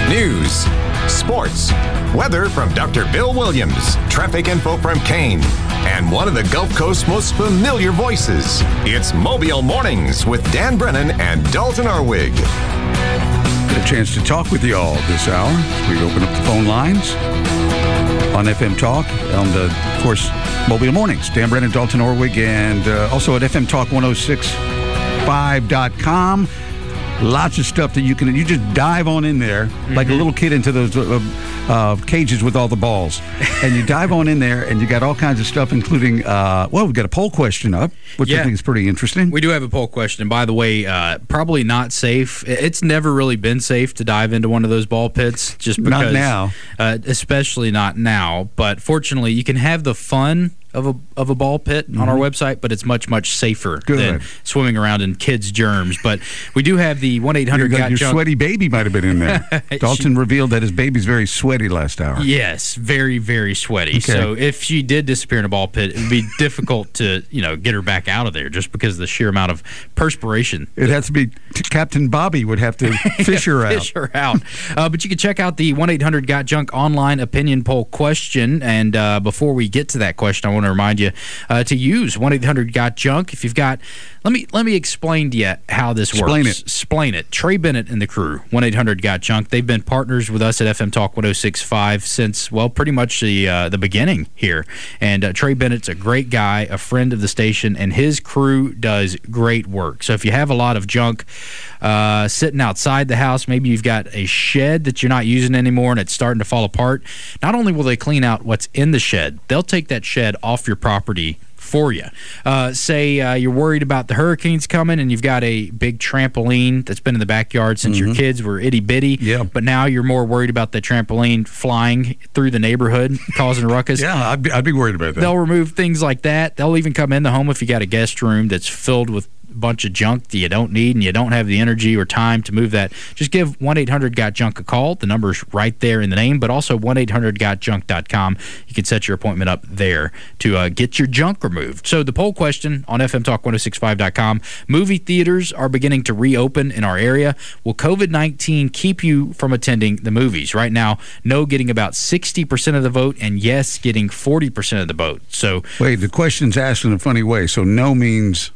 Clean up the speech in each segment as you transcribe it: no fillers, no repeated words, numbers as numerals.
News, sports, weather from Dr. Bill Williams, traffic info from Kane, and one of the Gulf Coast's most familiar voices. It's Mobile Mornings with Dan Brennan and Dalton Arwig. Get a chance to talk with you all this hour. We open up the phone lines on FM Talk, and of course, Mobile Mornings. Dan Brennan, Dalton Orwig, and also at FM Talk 1065.com. Lots of stuff that you just dive on in there like a little kid into those cages with all the balls. And you dive on in there, and you got all kinds of stuff, including, we've got a poll question up, which I think is pretty interesting. We do have a poll question. And by the way, probably not safe. It's never really been safe to dive into one of those ball pits, just because. Not now. Especially not now. But fortunately, you can have the fun of a ball pit on our website, but it's much safer than swimming around in kids' germs. But we do have the 1-800-GOT-JUNK. Your sweaty baby might have been in there. Dalton revealed that his baby's very sweaty last hour. Yes, very sweaty. Okay. So if she did disappear in a ball pit, it would be difficult to get her back out of there just because of the sheer amount of perspiration. It has to be Captain Bobby would have to fish her out. Fish her out. But you can check out the 1-800-GOT-JUNK online opinion poll question. And before we get to that question, I want to remind you to use 1-800-GOT-JUNK. If you've got, let me explain to you how this works. Explain it. Trey Bennett and the crew, 1-800-GOT-JUNK. They've been partners with us at FM Talk 1065 since, pretty much the beginning here. And Trey Bennett's a great guy, a friend of the station, and his crew does great work. So if you have a lot of junk sitting outside the house, maybe you've got a shed that you're not using anymore and it's starting to fall apart, not only will they clean out what's in the shed, they'll take that shed off your property for you. Say you're worried about the hurricanes coming and you've got a big trampoline that's been in the backyard since your kids were itty-bitty, but now you're more worried about the trampoline flying through the neighborhood, causing a ruckus. Yeah, I'd be worried about that. They'll remove things like that. They'll even come in the home if you got a guest room that's filled with bunch of junk that you don't need and you don't have the energy or time to move that. Just give 1-800-GOT-JUNK a call. The number's right there in the name, but also 1-800-GOT-JUNK.com. You can set your appointment up there to get your junk removed. So the poll question on FMTalk1065.com, movie theaters are beginning to reopen in our area. Will COVID-19 keep you from attending the movies? Right now, no getting about 60% of the vote and yes getting 40% of the vote. So wait, the question's asked in a funny way. So no means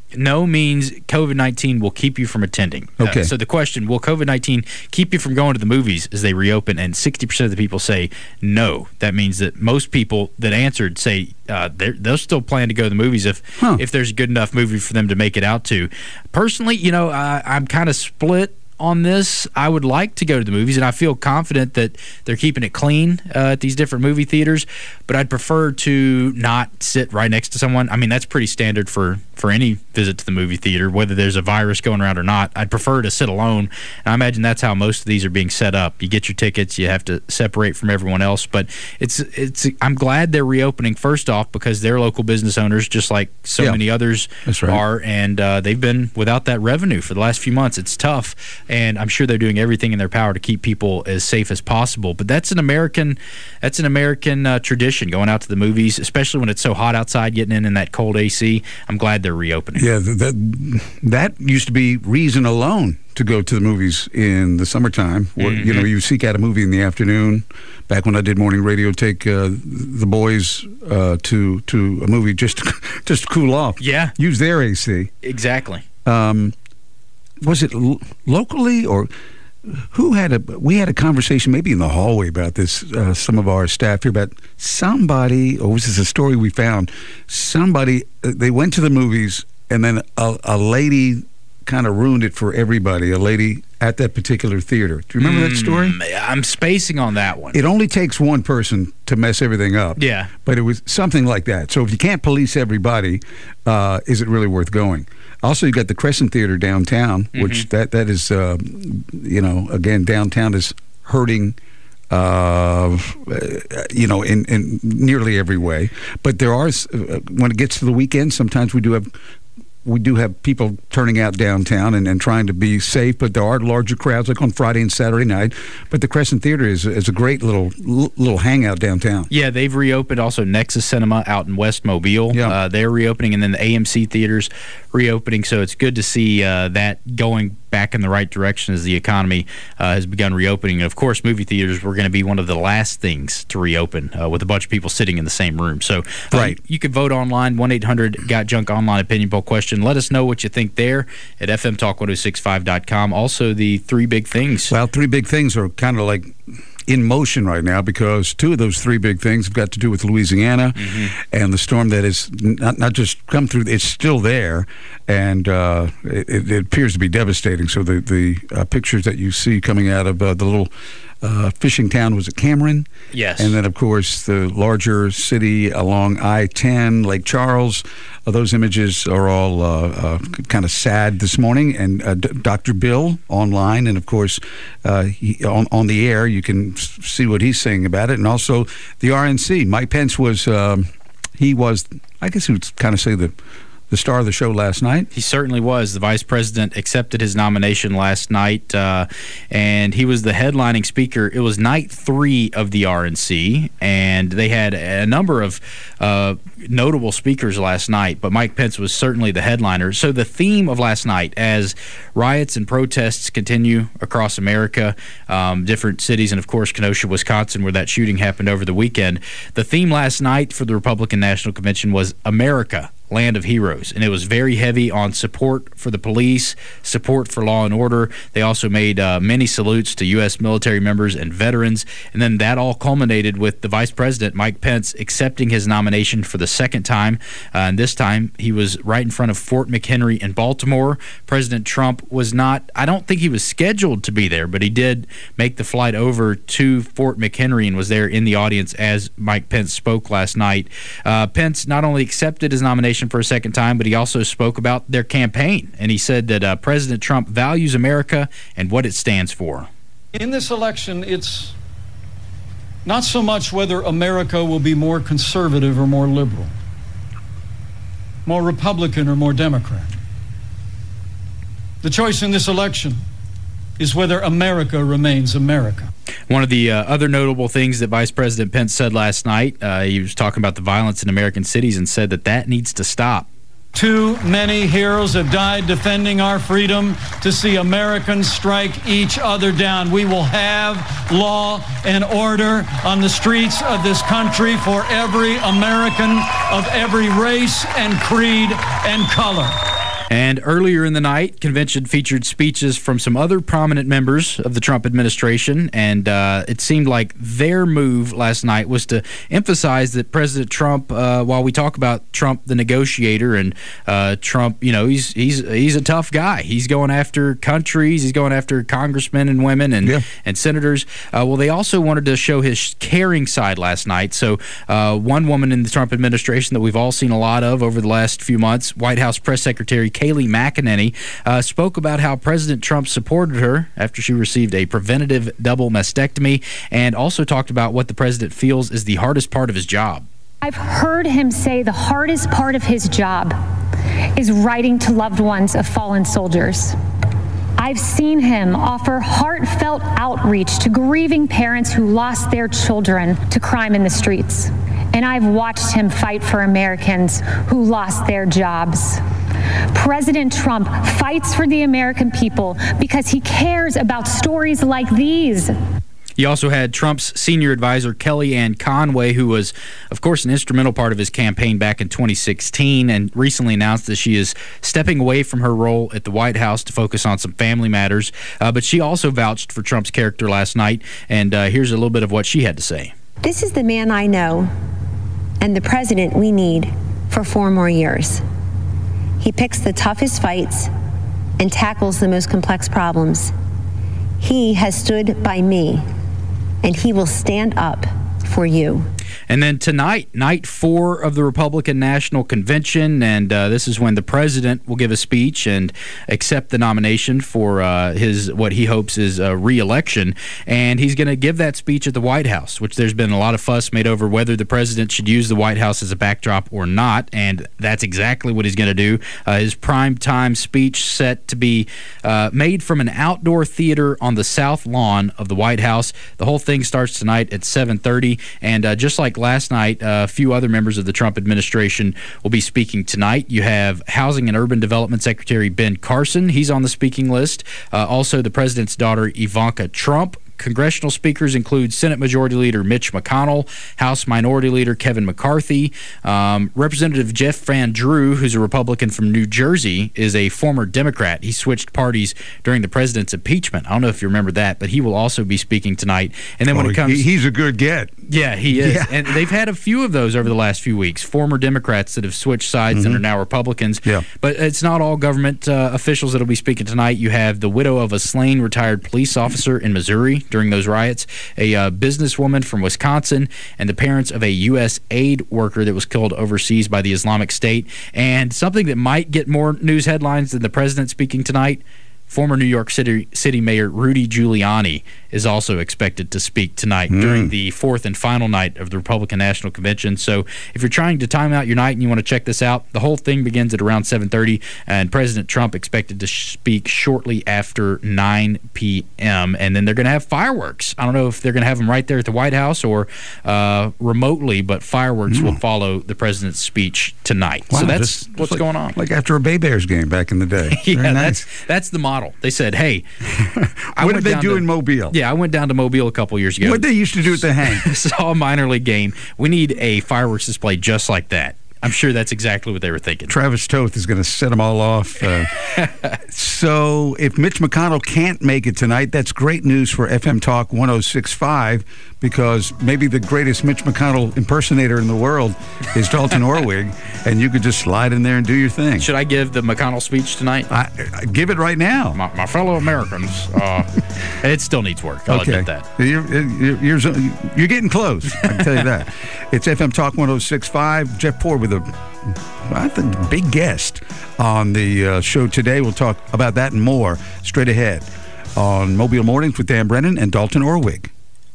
COVID-19 will keep you from attending. Okay. So the question, will COVID-19 keep you from going to the movies as they reopen? And 60% of the people say no. That means that most people that answered say they'll still plan to go to the movies if there's a good enough movie for them to make it out to. Personally, I'm kind of split on this. I would like to go to the movies, and I feel confident that they're keeping it clean at these different movie theaters, but I'd prefer to not sit right next to someone. I mean, that's pretty standard for any visit to the movie theater, whether there's a virus going around or not. I'd prefer to sit alone, and I imagine that's how most of these are being set up. You get your tickets, you have to separate from everyone else, but I'm glad they're reopening, first off, because they're local business owners, just like so many others are, and they've been without that revenue for the last few months. It's tough, and I'm sure they're doing everything in their power to keep people as safe as possible. But that's an American tradition, going out to the movies, especially when it's so hot outside, getting in that cold AC. I'm glad they're reopening. Yeah, that used to be reason alone to go to the movies in the summertime. Where, you seek out a movie in the afternoon. Back when I did morning radio, take the boys to a movie just to cool off. Yeah, use their AC. Exactly. Was it locally or we had a conversation maybe in the hallway about this, some of our staff here, about somebody, or was this a story we found, they went to the movies and then a lady kind of ruined it for everybody, a lady at that particular theater. Do you remember that story? I'm spacing on that one. It only takes one person to mess everything up. Yeah. But it was something like that. So if you can't police everybody, is it really worth going? Also, you got the Crescent Theater downtown, which that is, again, downtown is hurting, in nearly every way. But there are, when it gets to the weekend, sometimes we do have people turning out downtown and trying to be safe, but there are larger crowds like on Friday and Saturday night. But the Crescent Theater is a great little hangout downtown. Yeah, they've reopened also Nexus Cinema out in West Mobile. Yeah. They're reopening, and then the AMC Theater's reopening, so it's good to see that going back in the right direction as the economy has begun reopening. And of course, movie theaters were going to be one of the last things to reopen with a bunch of people sitting in the same room. So you can vote online, 1-800-GOT-JUNK online opinion poll question. Let us know what you think there at fmtalk1065.com. Also, the three big things. Well, three big things are kind of like in motion right now, because two of those three big things have got to do with Louisiana and the storm that is not just come through, it's still there, and it appears to be devastating. So the pictures that you see coming out of the little fishing town, was it Cameron? Yes. And then, of course, the larger city along I-10, Lake Charles. Those images are all kind of sad this morning. And Dr. Bill online, and, of course, on the air, you can see what he's saying about it. And also the RNC. Mike Pence was, I guess you would kind of say the star of the show last night. He certainly was. The vice president accepted his nomination last night, and he was the headlining speaker. It was night 3 of the RNC, and they had a number of notable speakers last night, but Mike Pence was certainly the headliner. So the theme of last night, as riots and protests continue across America, different cities, and of course Kenosha, Wisconsin, where that shooting happened over the weekend, the theme last night for the Republican National Convention was America, Land of Heroes, and it was very heavy on support for the police, support for law and order. They also made many salutes to U.S. military members and veterans, and then that all culminated with the Vice President, Mike Pence, accepting his nomination for the second time, and this time he was right in front of Fort McHenry in Baltimore. President Trump was not, I don't think he was scheduled to be there, but he did make the flight over to Fort McHenry and was there in the audience as Mike Pence spoke last night. Pence not only accepted his nomination for a second time, but he also spoke about their campaign, and he said that President Trump values America and what it stands for. In this election, it's not so much whether America will be more conservative or more liberal, more Republican or more Democrat. The choice in this election is whether America remains America. One of the other notable things that Vice President Pence said last night, he was talking about the violence in American cities and said that needs to stop. Too many heroes have died defending our freedom to see Americans strike each other down. We will have law and order on the streets of this country for every American of every race and creed and color. And earlier in the night, convention featured speeches from some other prominent members of the Trump administration, and it seemed like their move last night was to emphasize that President Trump, while we talk about Trump the negotiator, and Trump, he's a tough guy. He's going after countries, he's going after congressmen and women and senators. Well, they also wanted to show his caring side last night. So one woman in the Trump administration that we've all seen a lot of over the last few months, White House Press Secretary Kayleigh McEnany, spoke about how President Trump supported her after she received a preventative double mastectomy, and also talked about what the president feels is the hardest part of his job. I've heard him say the hardest part of his job is writing to loved ones of fallen soldiers. I've seen him offer heartfelt outreach to grieving parents who lost their children to crime in the streets. And I've watched him fight for Americans who lost their jobs. President Trump fights for the American people because he cares about stories like these. He also had Trump's senior advisor, Kellyanne Conway, who was, of course, an instrumental part of his campaign back in 2016, and recently announced that she is stepping away from her role at the White House to focus on some family matters. But she also vouched for Trump's character last night, and here's a little bit of what she had to say. This is the man I know and the president we need for 4 more years. He picks the toughest fights and tackles the most complex problems. He has stood by me, and he will stand up for you. And then tonight, night 4 of the Republican National Convention, and this is when the president will give a speech and accept the nomination for his what he hopes is a re-election. And he's going to give that speech at the White House, which there's been a lot of fuss made over whether the president should use the White House as a backdrop or not, and that's exactly what he's going to do. His primetime speech set to be made from an outdoor theater on the south lawn of the White House. The whole thing starts tonight at 7:30, and just like like last night, a few other members of the Trump administration will be speaking tonight. You have Housing and Urban Development Secretary Ben Carson. He's on the speaking list. Also, the president's daughter, Ivanka Trump. Congressional speakers include Senate Majority Leader Mitch McConnell, House Minority Leader Kevin McCarthy. Representative Jeff Van Drew, who's a Republican from New Jersey, is a former Democrat. He switched parties during the president's impeachment. I don't know if you remember that, but he will also be speaking tonight. And then when it comes... He's a good get. Yeah, he is. Yeah. And they've had a few of those over the last few weeks, former Democrats that have switched sides and are now Republicans. Yeah. But it's not all government officials that will be speaking tonight. You have the widow of a slain retired police officer in Missouri during those riots, a businesswoman from Wisconsin, and the parents of a U.S. aid worker that was killed overseas by the Islamic State. And something that might get more news headlines than the president speaking tonight, former New York City Mayor Rudy Giuliani is also expected to speak tonight during the fourth and final night of the Republican National Convention. So if you're trying to time out your night and you want to check this out, the whole thing begins at around 7:30, and President Trump expected to speak shortly after 9 p.m., and then they're going to have fireworks. I don't know if they're going to have them right there at the White House or remotely, but fireworks will follow the president's speech tonight. Wow, so that's what's going on. Like after a Bay Bears game back in the day. Yeah, nice. that's the model. They said, hey. What did they do in Mobile? Yeah, I went down to Mobile a couple years ago. What they used to do at the hang? Saw a minor league game. We need a fireworks display just like that. I'm sure that's exactly what they were thinking. Travis Toth is going to set them all off. So if Mitch McConnell can't make it tonight, that's great news for FM Talk 106.5, because maybe the greatest Mitch McConnell impersonator in the world is Dalton Orwig, and you could just slide in there and do your thing. Should I give the McConnell speech tonight? I give it right now. My fellow Americans, it still needs work. I'll admit that. You're getting close, I can tell you that. It's FM Talk 106.5. Jeff Poor with I think, big guest on the show today. We'll talk about that and more straight ahead on Mobile Mornings with Dan Brennan and Dalton Orwig.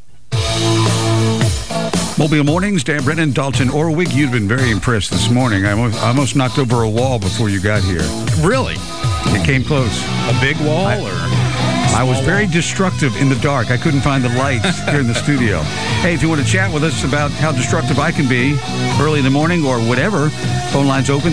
Mobile Mornings, Dan Brennan, Dalton Orwig. You've been very impressed this morning. I almost knocked over a wall before you got here. Really? It came close. A big wall I was very destructive in the dark. I couldn't find the lights here in the studio. Hey, if you want to chat with us about how destructive I can be early in the morning or whatever, phone line's open,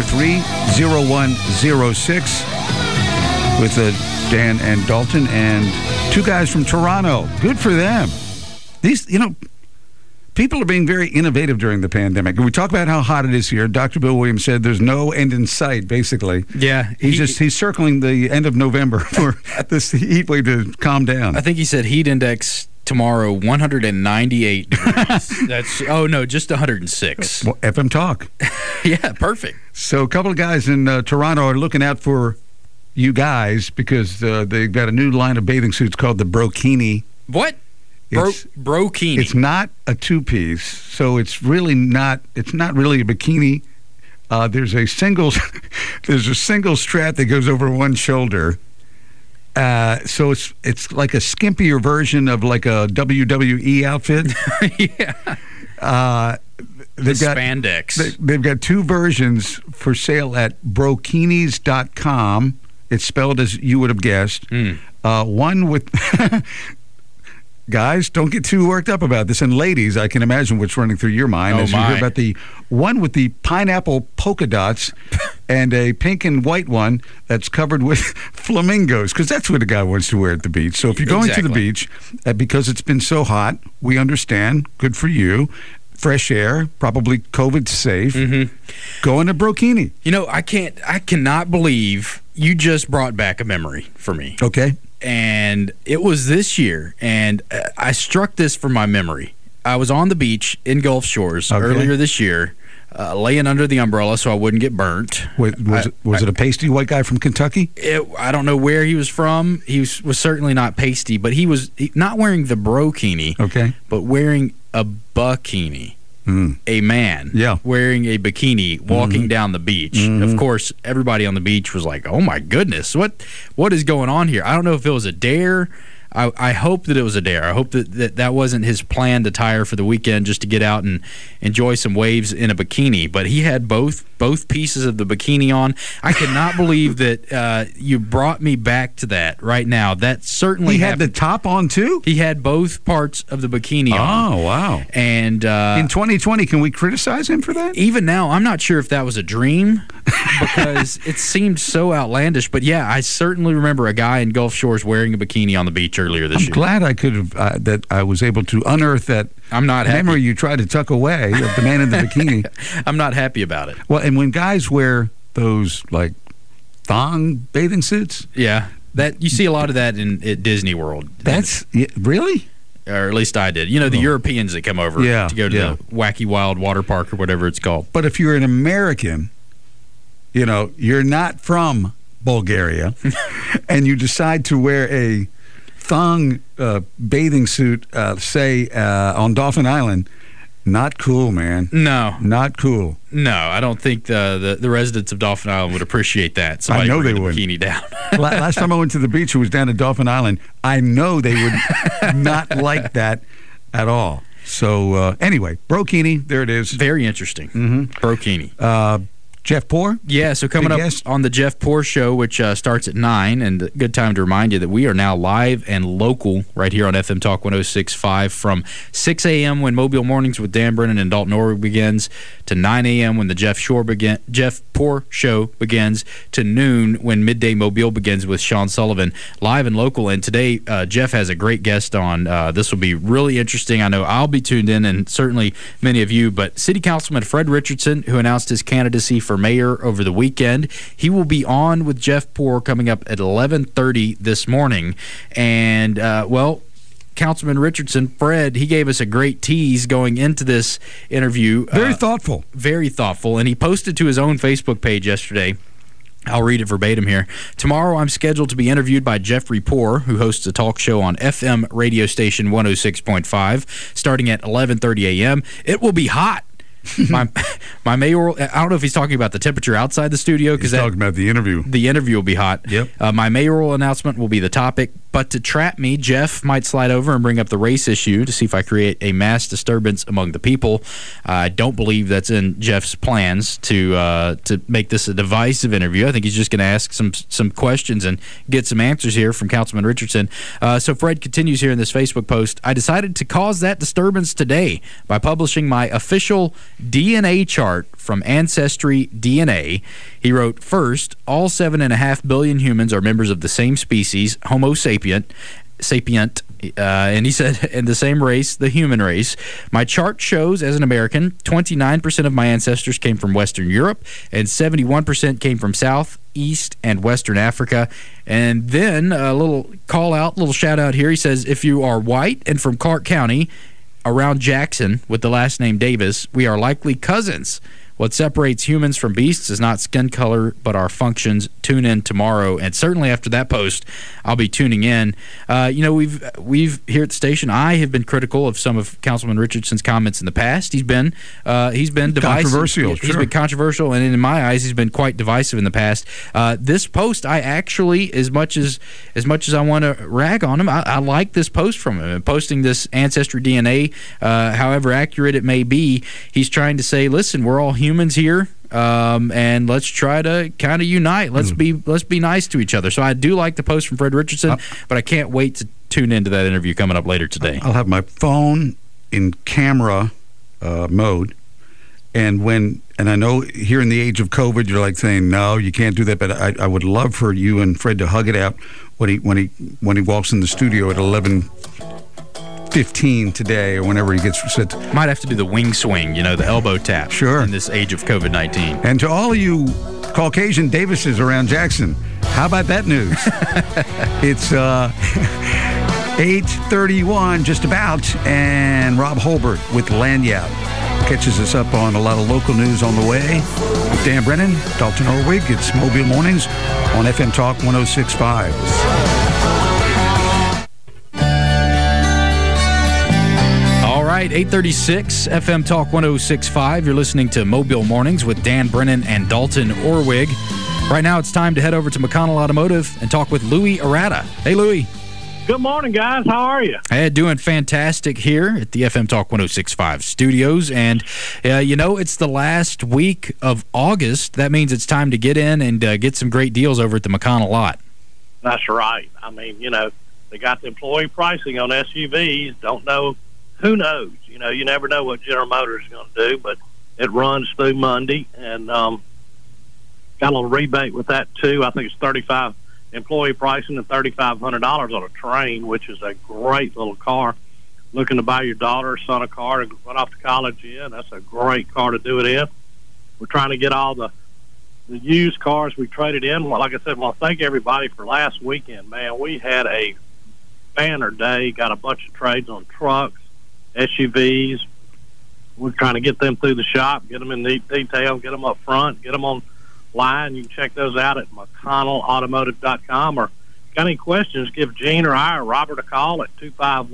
343-0106 with Dan and Dalton and two guys from Toronto. Good for them. These, people are being very innovative during the pandemic. And we talk about how hot it is here. Dr. Bill Williams said there's no end in sight, basically. Yeah. He's circling the end of November for this heat wave to calm down. I think he said heat index tomorrow 198 degrees. Just 106. Well, FM Talk. Yeah, perfect. So a couple of guys in Toronto are looking out for you guys because they've got a new line of bathing suits called the Brokini. What? Brokini. It's not a two-piece, so it's really not. It's not really a bikini. There's a single strap that goes over one shoulder. So it's like a skimpier version of like a WWE outfit. Yeah. They've got spandex. They've got two versions for sale at brokinis.com. It's spelled as you would have guessed. One with. Guys, don't get too worked up about this. And ladies, I can imagine what's running through your mind as you hear about the one with the pineapple polka dots and a pink and white one that's covered with flamingos, because that's what a guy wants to wear at the beach. So if you're going to the beach, because it's been so hot, we understand. Good for you. Fresh air, probably COVID safe. Go in a Brokini. I cannot believe you just brought back a memory for me. Okay. And it was this year, and I struck this from my memory. I was on the beach in Gulf Shores earlier this year, laying under the umbrella so I wouldn't get burnt. Was it a pasty white guy from Kentucky? I don't know where he was from. He was certainly not pasty, but he was not wearing the brokini, but wearing a bikini. A man wearing a bikini walking down the beach. Of course, everybody on the beach was like, oh my goodness, what is going on here? I don't know if it was a dare. I hope that it was a dare. I hope that wasn't his planned attire for the weekend, just to get out and enjoy some waves in a bikini. But he had both both pieces of the bikini on. I cannot believe that you brought me back to that right now. That certainly he had the top on too? He had both parts of the bikini on. Oh, wow. And in 2020, can we criticize him for that? Even now, I'm not sure if that was a dream because it seemed so outlandish. But yeah, I certainly remember a guy in Gulf Shores wearing a bikini on the beach earlier this year. I'm glad I could have that I was able to unearth that memory you tried to tuck away of the man in the bikini. I'm not happy about it. Well, and when guys wear those like thong bathing suits, yeah, that you see a lot of that at Disney World. Really. Or at least I did. You know, the Europeans that come over to go to the Wacky Wild Water Park or whatever it's called. But if you're an American, you know, you're not from Bulgaria, and you decide to wear a thong bathing suit, say, on Dauphin Island, not cool, man. No. Not cool. No, I don't think the residents of Dauphin Island would appreciate that. I know they would. Bikini down. Last time I went to the beach, it was down at Dauphin Island. I know they would not like that at all. So, anyway, Brokini, there it is. Very interesting. Mm-hmm. Brokini. Jeff Poor? Yeah, so coming up on the Jeff Poor Show, which starts at 9, and a good time to remind you that we are now live and local right here on FM Talk 106.5 from 6 a.m. when Mobile Mornings with Dan Brennan and Dalton Orwig begins, to 9 a.m. when the Jeff Poor Show begins, to noon when Midday Mobile begins with Sean Sullivan, live and local. And today, Jeff has a great guest on. This will be really interesting. I know I'll be tuned in, and certainly many of you, but City Councilman Fred Richardson, who announced his candidacy for mayor over the weekend. He will be on with Jeff Poor coming up at 11:30 this morning. And, Councilman Richardson, Fred, he gave us a great tease going into this interview. Very thoughtful. Very thoughtful. And he posted to his own Facebook page yesterday. I'll read it verbatim here. Tomorrow, I'm scheduled to be interviewed by Jeffrey Poor, who hosts a talk show on FM radio station 106.5, starting at 11:30 a.m. It will be hot. my mayoral, I don't know if he's talking about the temperature outside the studio. He's talking about the interview. The interview will be hot. Yep. My mayoral announcement will be the topic. But to trap me, Jeff might slide over and bring up the race issue to see if I create a mass disturbance among the people. I don't believe that's in Jeff's plans to make this a divisive interview. I think he's just going to ask some questions and get some answers here from Councilman Richardson. So Fred continues here in this Facebook post. I decided to cause that disturbance today by publishing my official DNA chart from Ancestry DNA. He wrote, first, all 7.5 billion humans are members of the same species, Homo sapient, and he said, in the same race, the human race. My chart shows, as an American, 29% of my ancestors came from Western Europe, and 71% came from South, East, and Western Africa. And then a little call-out, little shout-out here. He says, if you are white and from Clark County, around Jackson, with the last name Davis, we are likely cousins. What separates humans from beasts is not skin color, but our functions. Tune in tomorrow. And certainly after that post, I'll be tuning in. We've here at the station, I have been critical of some of Councilman Richardson's comments in the past. He's been divisive. Controversial, He's been controversial, and in my eyes, he's been quite divisive in the past. This post, I actually, as much as I want to rag on him, I like this post from him. And posting this Ancestry DNA, however accurate it may be, he's trying to say, listen, we're all humans here, and let's try to kind of unite. Let's be nice to each other. So I do like the post from Fred Richardson, but I can't wait to tune into that interview coming up later today. I'll have my phone in camera mode, and I know here in the age of COVID, you're like saying no, you can't do that. But I would love for you and Fred to hug it out when he walks in the studio at 11:15 today, or whenever he gets set. Might have to do the wing swing, the elbow tap. Sure. In this age of COVID-19. And to all of you Caucasian Davises around Jackson, how about that news? It's 8:31 just about, and Rob Holbert with Lanyard catches us up on a lot of local news on the way. With Dan Brennan, Dalton Orwig, it's Mobile Mornings on FM Talk 106.5. All right, 8:36, FM Talk 106.5. You're listening to Mobile Mornings with Dan Brennan and Dalton Orwig. Right now, it's time to head over to McConnell Automotive and talk with Louis Arata. Hey, Louis. Good morning, guys. How are you? Hey, doing fantastic here at the FM Talk 106.5 studios. And, it's the last week of August. That means it's time to get in and get some great deals over at the McConnell lot. That's right. I mean, they got the employee pricing on SUVs. Don't know. Who knows? You never know what General Motors is going to do, but it runs through Monday. And got a little rebate with that, too. I think it's $35 employee pricing and $3,500 on a Train, which is a great little car. Looking to buy your daughter or son a car and run off to college in, that's a great car to do it in. We're trying to get all the used cars we traded in. Well, like I said, I want to thank everybody for last weekend, man. We had a banner day, got a bunch of trades on trucks, SUVs. We're trying to get them through the shop, get them in detail, get them up front, get them on line. You can check those out at McConnellAutomotive.com, or got any questions, give Gene or I or Robert a call at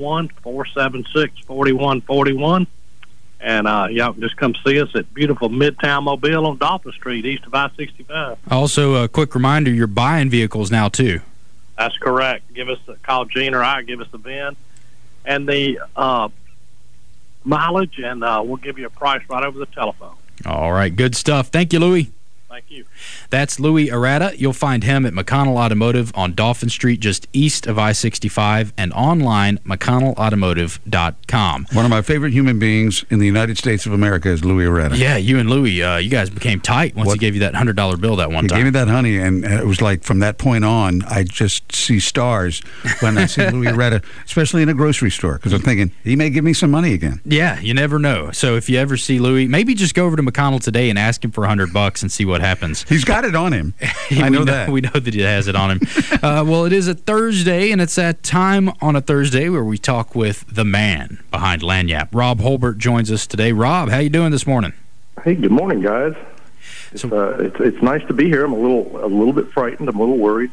251-476-4141. And y'all can just come see us at beautiful Midtown Mobile on Dolphin Street, east of I-65. Also, a quick reminder, you're buying vehicles now, too. That's correct. Call Gene or I, give us the VIN and the mileage, and we'll give you a price right over the telephone. All right, good stuff. Thank you, Louie. Thank you. That's Louie Arata. You'll find him at McConnell Automotive on Dolphin Street, just east of I-65, and online, McConnellAutomotive.com. One of my favorite human beings in the United States of America is Louie Arata. Yeah, you and Louie, you guys became tight once he gave you that $100 bill that one time. He gave me that honey, and it was like from that point on, I just see stars when I see Louie Arata, especially in a grocery store, because I'm thinking, he may give me some money again. Yeah, you never know. So if you ever see Louie, maybe just go over to McConnell today and ask him for $100 and see what happens. He's got it on him. I know that. We know that he has it on him. Well, it is a Thursday, and it's that time on a Thursday where we talk with the man behind Lagniappe. Rob Holbert joins us today. Rob, how you doing this morning? Hey, good morning, guys. It's nice to be here. I'm a little bit frightened. I'm a little worried.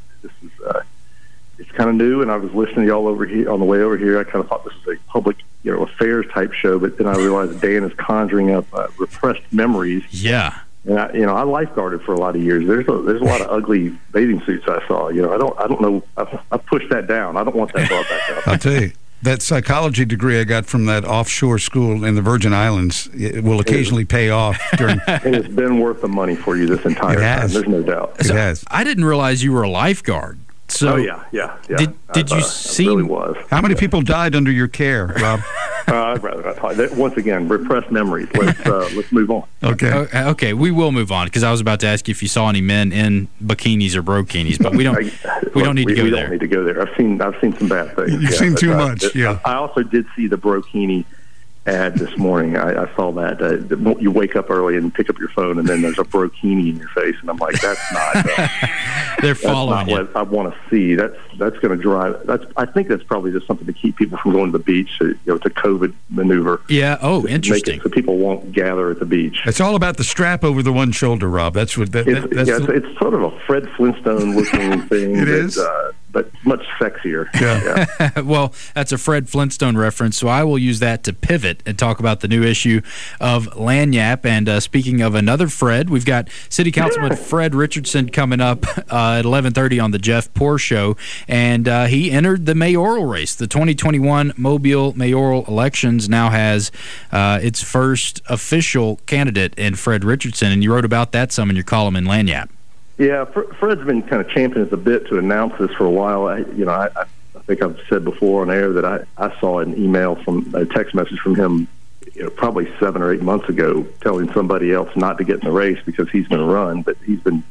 It's kind of new, and I was listening to y'all over here on the way over here. I kind of thought this was a public, affairs type show, but then I realized Dan is conjuring up repressed memories. Yeah. And I lifeguarded for a lot of years. There's a lot of ugly bathing suits I saw. I don't know. I pushed that down. I don't want that brought back up. I'll tell you, that psychology degree I got from that offshore school in the Virgin Islands, it will occasionally pay off during. And it's been worth the money for you this entire time. There's no doubt. It has. I didn't realize you were a lifeguard. So yeah. Did you see? Really was. How many people died under your care, Rob? I'd rather not talk. Once again, repressed memories. Let's move on. Okay, we will move on, because I was about to ask you if you saw any men in bikinis or brokinis, but we don't. We don't need to go there. We don't need to go there. I've seen some bad things. You've seen too much. Yeah. I also did see the brokini ad this morning. I saw that. You wake up early and pick up your phone, and then there's a brokini in your face, and I'm like, that's not. They're following you. What I want to see. That's going to drive. I think that's probably just something to keep people from going to the beach. It's a COVID maneuver. Yeah. Oh, interesting. So people won't gather at the beach. It's all about the strap over the one shoulder, Rob. That's what. It's sort of a Fred Flintstone looking thing. It is. But much sexier. Yeah. Well, that's a Fred Flintstone reference, so I will use that to pivot and talk about the new issue of Lagniappe. And speaking of another Fred, we've got City Councilman Fred Richardson coming up at 11:30 on the Jeff Poor Show, and he entered the mayoral race. The 2021 Mobile mayoral elections now has its first official candidate in Fred Richardson, and you wrote about that some in your column in Lagniappe. Yeah, Fred's been kind of championing us a bit to announce this for a while. I think I've said before on air that I saw an email from a text message from him, probably 7 or 8 months ago, telling somebody else not to get in the race because he's going to run. But he's been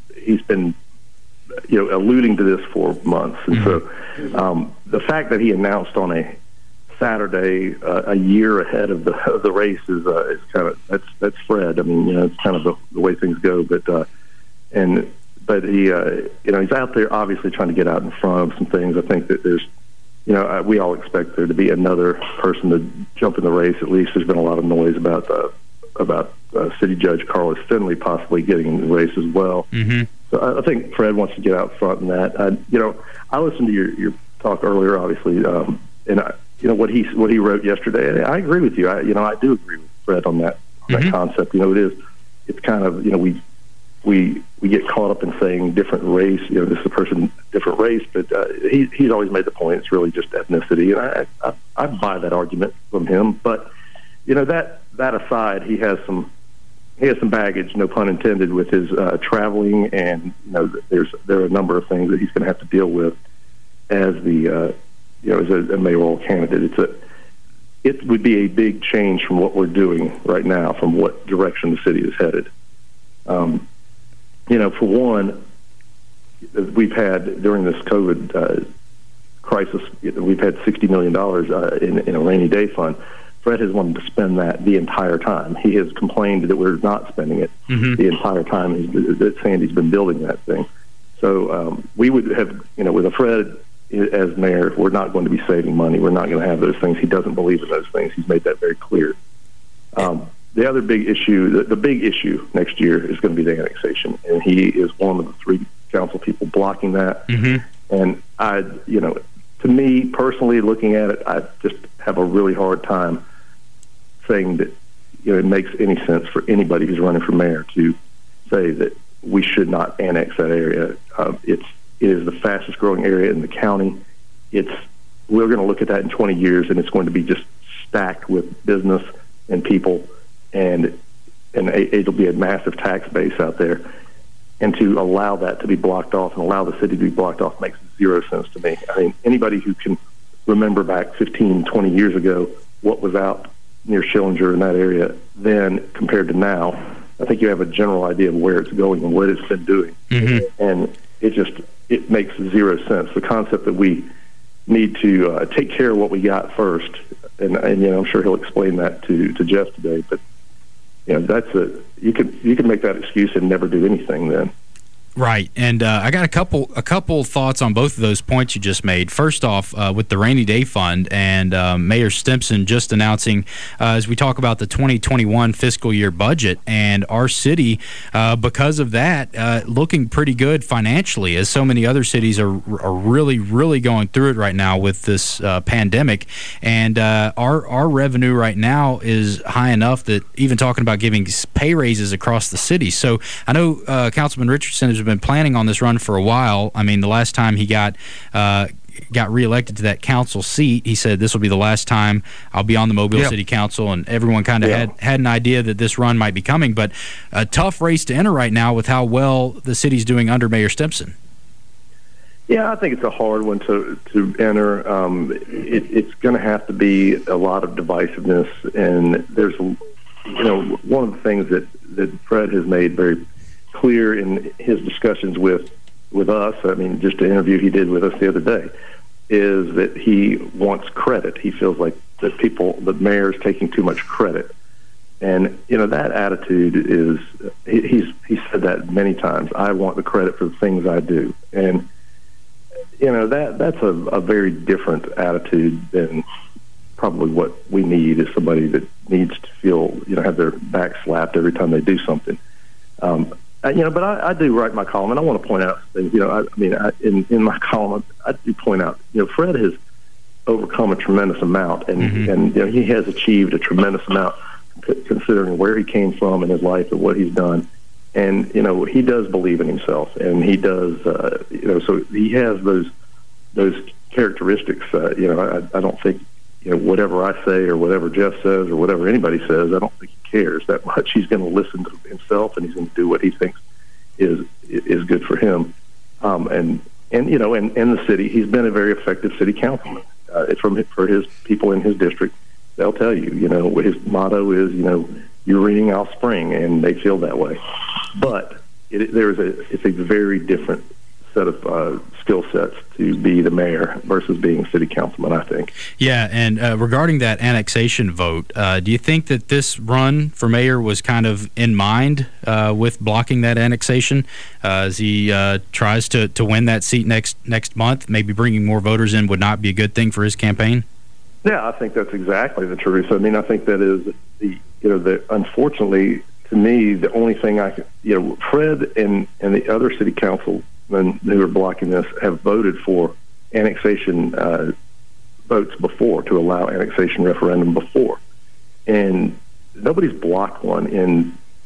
alluding to this for months, and so the fact that he announced on a Saturday a year ahead of the race is kind of that's Fred. I mean, it's kind of the way things go, but he, he's out there obviously trying to get out in front of some things. I think that there's, we all expect there to be another person to jump in the race. At least there's been a lot of noise about City Judge Carlos Finley possibly getting in the race as well. Mm-hmm. So I think Fred wants to get out front in that. I listened to your talk earlier, obviously, and what he wrote yesterday. And I agree with you. I do agree with Fred on that concept. It's kind of we get caught up in saying different race. This is a person different race, but he's always made the point it's really just ethnicity, and I buy that argument from him. But that aside, he has some baggage, no pun intended, with his traveling, and there are a number of things that he's going to have to deal with as the as a mayoral candidate. It would be a big change from what we're doing right now, from what direction the city is headed. For one, we've had, during this COVID crisis, we've had $60 million in a rainy day fund. Fred has wanted to spend that the entire time. He has complained that we're not spending it the entire time that Sandy's been building that thing. So we would have, with a Fred as mayor, we're not going to be saving money. We're not going to have those things. He doesn't believe in those things. He's made that very clear. The other big issue, the big issue next year is going to be the annexation, and he is one of the 3 council people blocking that. And to me personally, looking at it, I just have a really hard time saying that it makes any sense for anybody who's running for mayor to say that we should not annex that area. It is the fastest growing area in the county. We're going to look at that in 20 years, and it's going to be just stacked with business and people, and it'll be a massive tax base out there. And to allow that to be blocked off and allow the city to be blocked off makes zero sense to me. I mean, anybody who can remember back 15, 20 years ago what was out near Schillinger in that area then compared to now, I think you have a general idea of where it's going and what it's been doing. And it makes zero sense. The concept that we need to take care of what we got first, and I'm sure he'll explain that to Jeff today, but that's you can make that excuse and never do anything then. Right, and I got a couple thoughts on both of those points you just made. First off, with the Rainy Day Fund and Mayor Stimpson just announcing, as we talk about the 2021 fiscal year budget, and our city, because of that, looking pretty good financially, as so many other cities are really, really going through it right now with this pandemic. And our revenue right now is high enough that even talking about giving pay raises across the city. So I know Councilman Richardson has been planning on this run for a while. I mean, the last time he got reelected to that council seat, he said this will be the last time I'll be on the Mobile City Council, and everyone kind of had an idea that this run might be coming. But a tough race to enter right now with how well the city's doing under Mayor Stimpson. Yeah, I think it's a hard one to enter. It's going to have to be a lot of divisiveness, and there's one of the things that Fred has made very clear in his discussions with us, I mean, just an interview he did with us the other day, is that he wants credit. He feels like the mayor's taking too much credit. And, that attitude is, he's said that many times. I want the credit for the things I do. And, that's a very different attitude than probably what we need, is somebody that needs to feel, have their back slapped every time they do something. But I do write my column, and I want to point out things. In my column, I do point out, Fred has overcome a tremendous amount, and he has achieved a tremendous amount considering where he came from in his life and what he's done. And he does believe in himself, and he does. So he has those characteristics. I don't think whatever I say or whatever Jeff says or whatever anybody says, I don't think he cares that much. He's going to listen to himself, and he's going to do what he thinks is good for him. And the city, he's been a very effective city councilman. For his people in his district, they'll tell you, his motto is, you're reading, I'll spring, and they feel that way. But it's a very different set of skill sets to be the mayor versus being a city councilman, I think. Yeah, and regarding that annexation vote, do you think that this run for mayor was kind of in mind with blocking that annexation as he tries to win that seat next month? Maybe bringing more voters in would not be a good thing for his campaign? Yeah, I think that's exactly the truth. I mean, I think that is unfortunately, to me, the only thing I can, Fred and the other city councilmen who are blocking this have voted for annexation votes before, to allow annexation referendum before. And nobody's blocked one in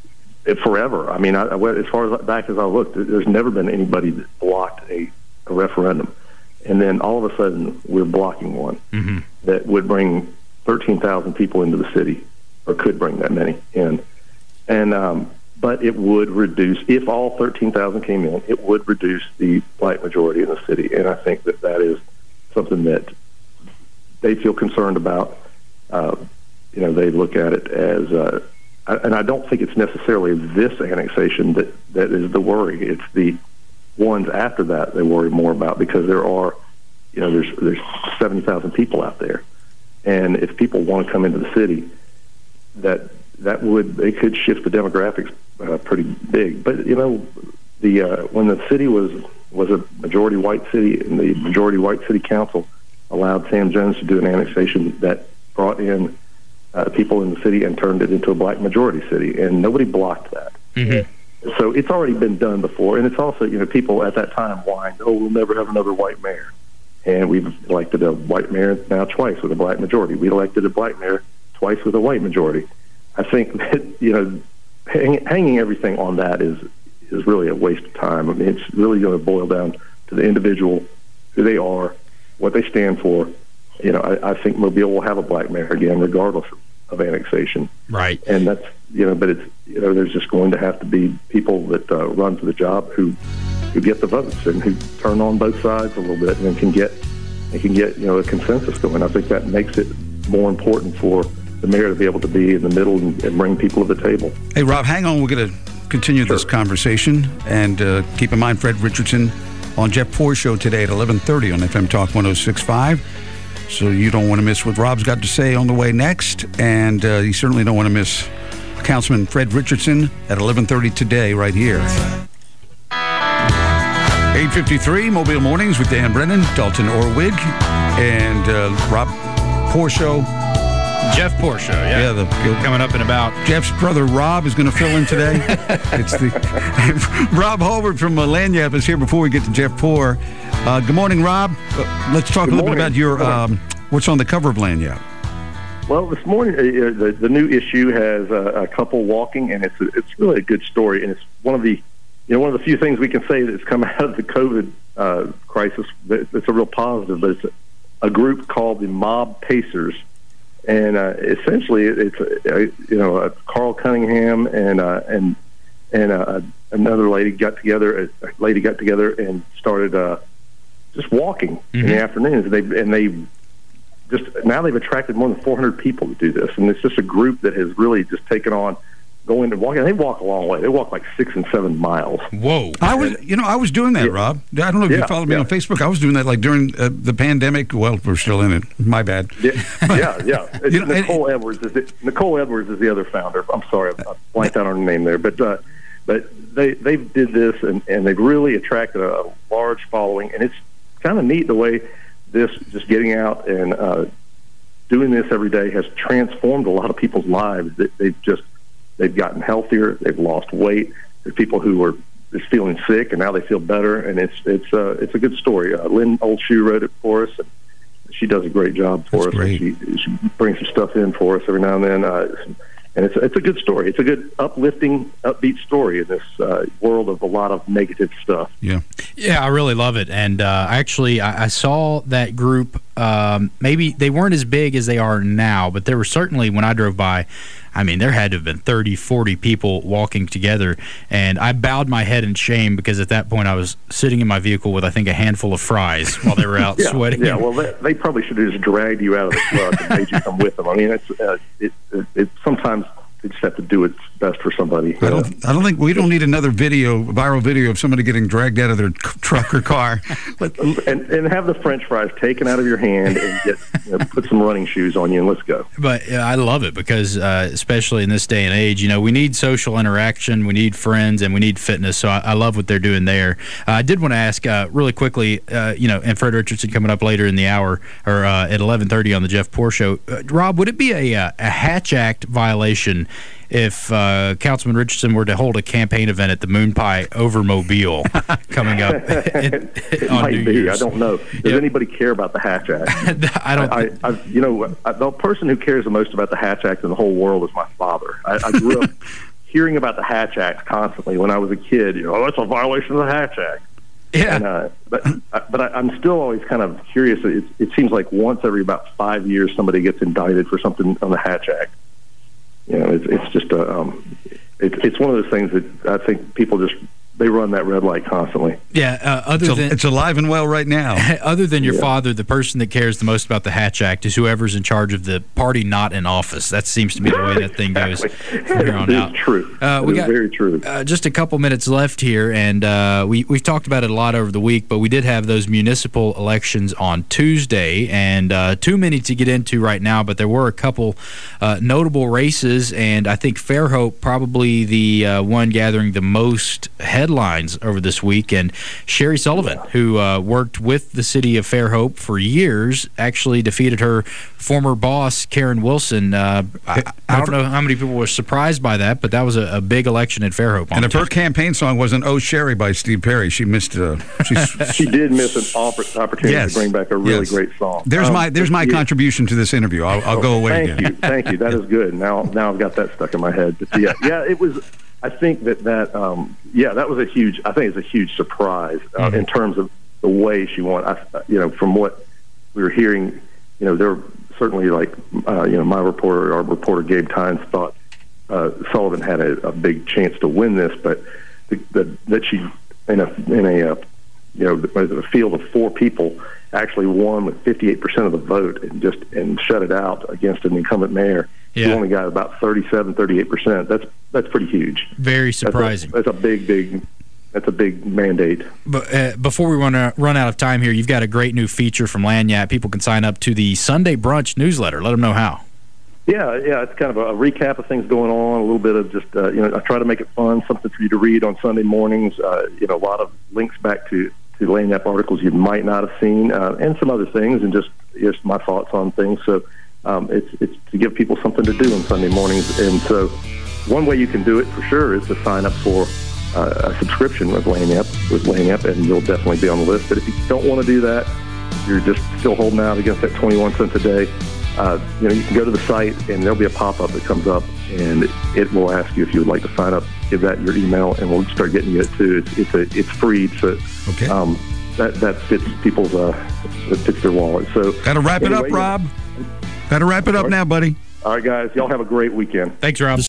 forever. I mean, as far back as I looked, there's never been anybody that blocked a referendum. And then all of a sudden, we're blocking one that would bring 13,000 people into the city, or could bring that many in. And but it would reduce, if all 13,000 came in, it would reduce the black majority in the city. And I think that is something that they feel concerned about. They look at it as, and I don't think it's necessarily this annexation that is the worry. It's the ones after that they worry more about, because there are, there's 70,000 people out there. And if people want to come into the city, they could shift the demographics pretty big. But when the city was a majority white city, and the majority white city council allowed Sam Jones to do an annexation that brought in people in the city and turned it into a black majority city, and nobody blocked that. So it's already been done before, and it's also, people at that time whined, "Oh, we'll never have another white mayor." And we've elected a white mayor now twice with a black majority. We elected a black mayor twice with a white majority. I think that, hanging everything on that is really a waste of time. I mean, it's really going to boil down to the individual, who they are, what they stand for. I think Mobile will have a black mayor again, regardless of annexation. Right. And that's, but it's, there's just going to have to be people that run for the job who get the votes and who turn on both sides a little bit, and can get a consensus going. I think that makes it more important for the mayor to be able to be in the middle and bring people to the table. Hey, Rob, hang on. We're going to continue this conversation, and keep in mind Fred Richardson on Jeff Poor Show today at 11:30 on FM Talk 106.5. So you don't want to miss what Rob's got to say on the way next, and you certainly don't want to miss Councilman Fred Richardson at 11:30 today right here. 8:53 Mobile Mornings with Dan Brennan, Dalton Orwig, and Rob Poor Show. Jeff Poor Show, yeah. Coming up in about. Jeff's brother Rob is going to fill in today. It's Rob Holbert from Lagniappe is here before we get to Jeff Poor. Good morning, Rob. Let's talk a little bit about your what's on the cover of Lagniappe. Well, this morning the new issue has a couple walking, and it's really a good story, and it's one of the few things we can say that's come out of the COVID crisis. It's a real positive, but it's a group called the Mob Pacers. And essentially, it's Carl Cunningham and another lady got together. A lady got together and started just walking in the afternoons. They've attracted more than 400 people to do this, and it's just a group that has really just taken on going and walking. They walk a long way. They walk like 6 and 7 miles. Whoa! I was doing that, Rob. I don't know if you followed me on Facebook. I was doing that like during the pandemic. Well, we're still in it. My bad. Yeah. Nicole Edwards is the other founder. I'm sorry, I blanked out on her name there, but they did this and they've really attracted a large following, and it's kind of neat the way this just getting out and doing this every day has transformed a lot of people's lives. They've gotten healthier. They've lost weight. There's people who were just feeling sick, and now they feel better. And it's a good story. Lynn Oldshoe wrote it for us. And she does a great job for us. She brings some stuff in for us every now and then. And it's a good story. It's a good, uplifting, upbeat story in this world of a lot of negative stuff. Yeah, I really love it. And I saw that group. Maybe they weren't as big as they are now, but there were certainly, when I drove by, I mean, there had to have been 30, 40 people walking together, and I bowed my head in shame because at that point I was sitting in my vehicle with, I think, a handful of fries while they were out sweating. Yeah, well, they probably should have just dragged you out of the truck and made you come with them. I mean, it's sometimes they just have to do what's best for somebody. I don't think we don't need another viral video of somebody getting dragged out of their truck or car. and have the French fries taken out of your hand and put some running shoes on you and let's go. But I love it because especially in this day and age, we need social interaction, we need friends, and we need fitness. So I love what they're doing there. I did want to ask really quickly, and Fred Richardson coming up later in the hour or at 11:30 on the Jeff Poor Show. Rob, would it be a Hatch Act violation if Councilman Richardson were to hold a campaign event at the Moon Pie over Mobile coming up it on might New be. Year's? I don't know. Does anybody care about the Hatch Act? The person who cares the most about the Hatch Act in the whole world is my father. I grew up hearing about the Hatch Act constantly when I was a kid. That's a violation of the Hatch Act. Yeah. And, but I'm still always kind of curious. It seems like once every about 5 years somebody gets indicted for something on the Hatch Act. It's just it's one of those things that I think people they run that red light constantly. Yeah, it's alive and well right now. Other than your father, the person that cares the most about the Hatch Act is whoever's in charge of the party not in office. That seems to be the way that thing goes from here on out. It's true. We got very true. Just a couple minutes left here, and we've talked about it a lot over the week, but we did have those municipal elections on Tuesday, and too many to get into right now, but there were a couple notable races, and I think Fairhope probably the one gathering the most headlines over this week. And Sherry Sullivan, who worked with the city of Fairhope for years, actually defeated her former boss, Karen Wilson. I don't know how many people were surprised by that, but that was a big election at Fairhope. And if her campaign song wasn't "Oh Sherry" by Steve Perry, she missed. She did miss an opportunity to bring back a really great song. There's my contribution to this interview. I'll go away again. Thank you. That is good. Now I've got that stuck in my head. But it was. I think that was a huge. I think it's a huge surprise in terms of the way she won. From what we were hearing, there were certainly our reporter Gabe Tynes thought Sullivan had a big chance to win this, but that she in a field of four people actually won with 58% of the vote and shut it out against an incumbent mayor. Yeah. He only got about 38%. That's pretty huge. Very surprising. That's a big mandate. But before we run out of time here, you've got a great new feature from Lagniappe. People can sign up to the Sunday Brunch newsletter. Let them know how. Yeah, it's kind of a recap of things going on, a little bit of just, I try to make it fun, something for you to read on Sunday mornings, a lot of links back to Lagniappe articles you might not have seen, and some other things, and just my thoughts on things. So it's to give people something to do on Sunday mornings. And so one way you can do it for sure is to sign up for a subscription with Lagniappe, and you'll definitely be on the list. But if you don't want to do that, you're just still holding out against that 21 cents a day, you can go to the site and there'll be a pop-up that comes up, and it will ask you if you would like to sign up, give that your email, and we'll start getting you it too. It's free, so okay. That fits people's that fits their wallet. So gotta wrap it up, Rob. Gotta wrap it up now, buddy. All right, guys. Y'all have a great weekend. Thanks, Rob.